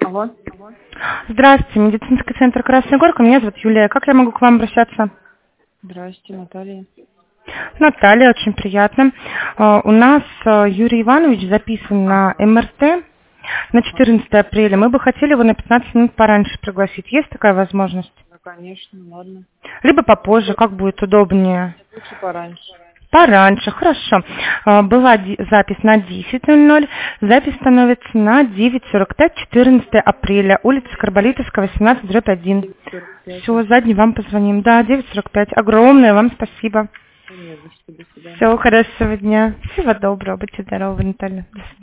Алло. Здравствуйте, медицинский центр Красная Горка. Меня зовут Юлия. Как я могу к вам обращаться? Здрасте, Наталья. Наталья, очень приятно. У нас Юрий Иванович записан на МРТ на 14 апреля. Мы бы хотели его на 15 минут пораньше пригласить. Есть такая возможность? Да, конечно, ладно. Либо попозже, как будет удобнее. Лучше пораньше. Пораньше, хорошо. Была запись на 10:00, запись становится на 9:45, 14 апреля, улица Карболитовская, 18/1. 9:45. Все, задний вам позвоним. Да, 9:45. Огромное вам спасибо. Не за что, до свидания. Всего хорошего дня. Всего доброго. Будьте здоровы, Наталья. До свидания.